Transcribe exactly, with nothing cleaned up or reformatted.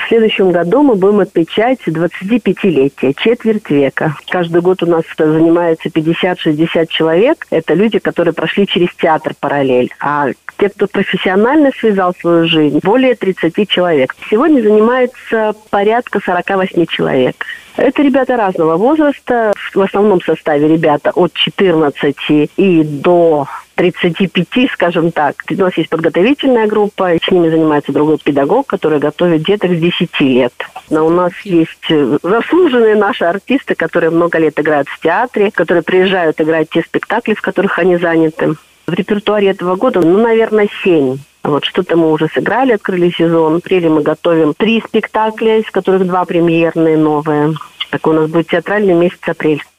следующем году мы будем отмечать двадцатипятилетие, четверть века. Каждый год у нас занимается пятьдесят-шестьдесят человек. Это люди, которые прошли через театр «Параллель». А те, кто профессионально связал свою жизнь, более тридцати человек. Сегодня занимается порядка сорока восьми человек. Это ребята разного возраста. В основном составе ребята от четырнадцати и до тридцати пяти, скажем так. У нас есть подготовительная группа, с ними занимается другой педагог, который готовит деток с десяти лет. Но у нас есть заслуженные наши артисты, которые много лет играют в театре, которые приезжают играть те спектакли, в которых они заняты. В репертуаре этого года, ну, наверное, семь. Вот что-то мы уже сыграли, открыли сезон. В апреле мы готовим три спектакля, из которых два премьерные, новые. Такой у нас будет театральный месяц апрель.